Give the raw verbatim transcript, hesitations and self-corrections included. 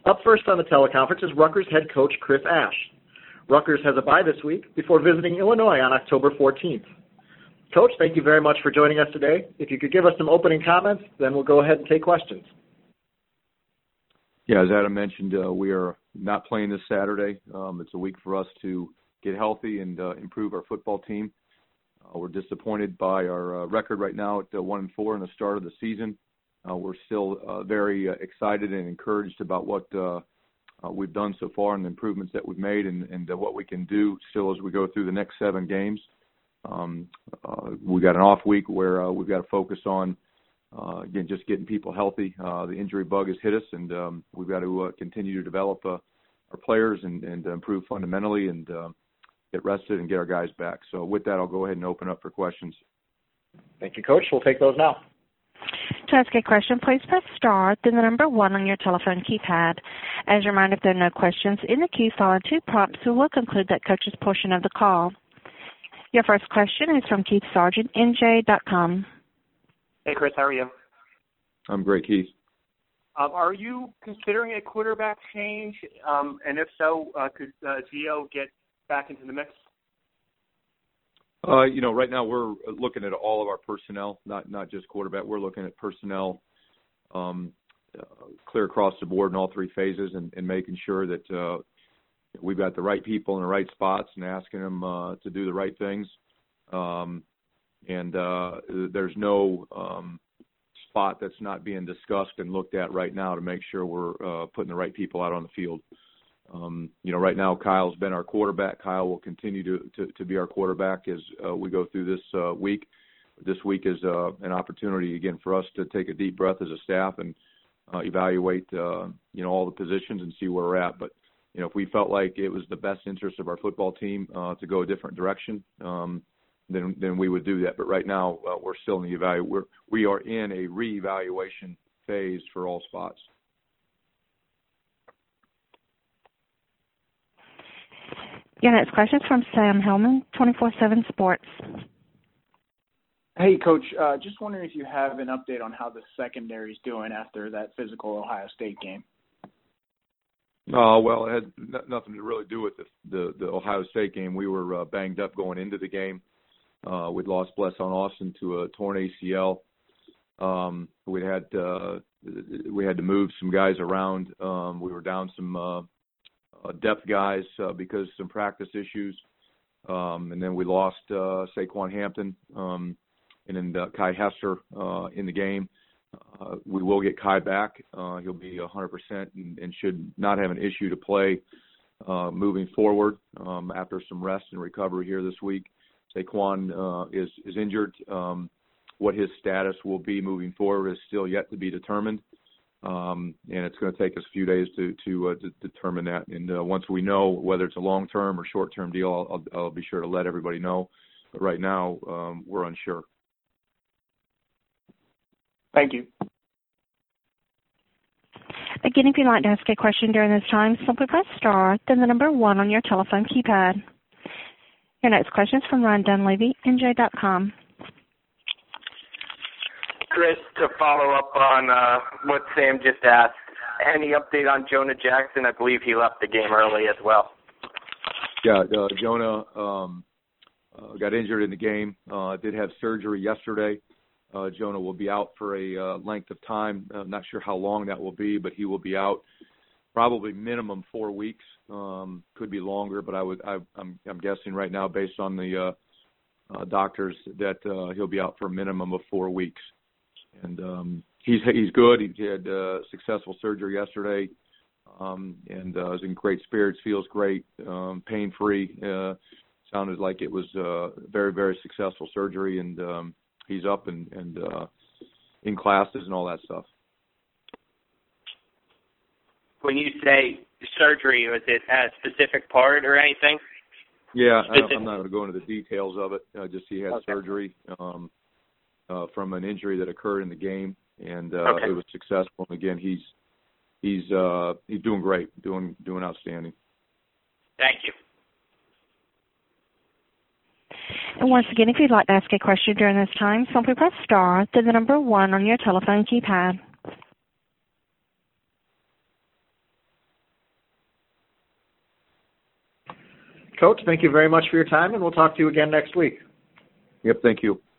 Up first on the teleconference is Rutgers head coach Chris Ash. Rutgers has a bye this week before visiting Illinois on October fourteenth. Coach, thank you very much for joining us today. If you could give us some opening comments, then we'll go ahead and take questions. Yeah, as Adam mentioned, uh, we are not playing this Saturday. Um, it's a week for us to get healthy and uh, improve our football team. Uh, we're disappointed by our uh, record right now at uh, one and four in the start of the season. Uh, we're still uh, very uh, excited and encouraged about what uh, uh, we've done so far and the improvements that we've made and, and uh, what we can do still as we go through the next seven games. Um, uh, we got an off week where uh, we've got to focus on Uh, again, just getting people healthy. Uh, the injury bug has hit us, and um, we've got to uh, continue to develop uh, our players and, and improve fundamentally and uh, get rested and get our guys back. So with that, I'll go ahead and open up for questions. Thank you, Coach. We'll take those now. To ask a question, please press star, then the number one on your telephone keypad. As a reminder, if there are no questions in the queue following two prompts, we will conclude that coach's portion of the call. Your first question is from Keith Sargent, N J dot com. Hey, Chris, how are you? I'm great, Keith. Um, are you considering a quarterback change? Um, and if so, uh, could uh, Gio get back into the mix? Uh, you know, right now we're looking at all of our personnel, not not just quarterback. We're looking at personnel um, uh, clear across the board in all three phases and, and making sure that uh, we've got the right people in the right spots and asking them uh, to do the right things. Um And uh, there's no um, spot that's not being discussed and looked at right now to make sure we're uh, putting the right people out on the field. Um, you know, right now Kyle's been our quarterback. Kyle will continue to, to, to be our quarterback as uh, we go through this uh, week. This week is uh, an opportunity, again, for us to take a deep breath as a staff and uh, evaluate, uh, you know, all the positions and see where we're at. But, you know, if we felt like it was the best interest of our football team uh, to go a different direction, um, then then we would do that. But right now, uh, we're still in the evalu- we're, we are in a reevaluation phase for all spots. Your next question is from Sam Hellman, twenty-four seven Sports. Hey, Coach, uh, just wondering if you have an update on how the secondary is doing after that physical Ohio State game. Uh, well, it had n- nothing to really do with the, the, the Ohio State game. We were uh, banged up going into the game. Uh, we'd lost Blesson Austin to a torn A C L. Um, we had uh, we had to move some guys around. Um, we were down some uh, uh, depth guys uh, because of some practice issues. Um, and then we lost uh, Saquon Hampton um, and then uh, Kai Hester uh, in the game. Uh, we will get Kai back. Uh, he'll be one hundred percent and, and should not have an issue to play uh, moving forward um, after some rest and recovery here this week. Saquon uh, is, is injured. Um, what his status will be moving forward is still yet to be determined, um, and it's going to take us a few days to to, uh, to determine that. And uh, once we know whether it's a long-term or short-term deal, I'll, I'll, I'll be sure to let everybody know. But right now, um, we're unsure. Thank you. Again, if you'd like to ask a question during this time, simply press star, then the number one on your telephone keypad. Your next question is from Ryan Dunleavy, N J dot com. Chris, to follow up on uh, what Sam just asked, any update on Jonah Jackson? I believe he left the game early as well. Yeah, uh, Jonah um, uh, got injured in the game. Uh, did have surgery yesterday. Uh, Jonah will be out for a uh, length of time. I'm not sure how long that will be, but he will be out probably minimum four weeks. Um, could be longer, but I would I, I'm I'm guessing right now based on the uh, uh, doctors that uh, he'll be out for a minimum of four weeks. And um, he's he's good. He had uh, successful surgery yesterday, um, and uh, is in great spirits. Feels great, um, pain free. Uh, sounded like it was uh, very very successful surgery, and um, he's up and and uh, in classes and all that stuff. When you say surgery, was it a specific part or anything? Yeah, I, I'm not going to go into the details of it. Uh, just he had okay. surgery um, uh, from an injury that occurred in the game, and uh, okay. it was successful. And again, he's he's uh, he's doing great, doing doing outstanding. Thank you. And once again, if you'd like to ask a question during this time, simply press star, then the number one on your telephone keypad. Coach, thank you very much for your time, and we'll talk to you again next week. Yep, thank you.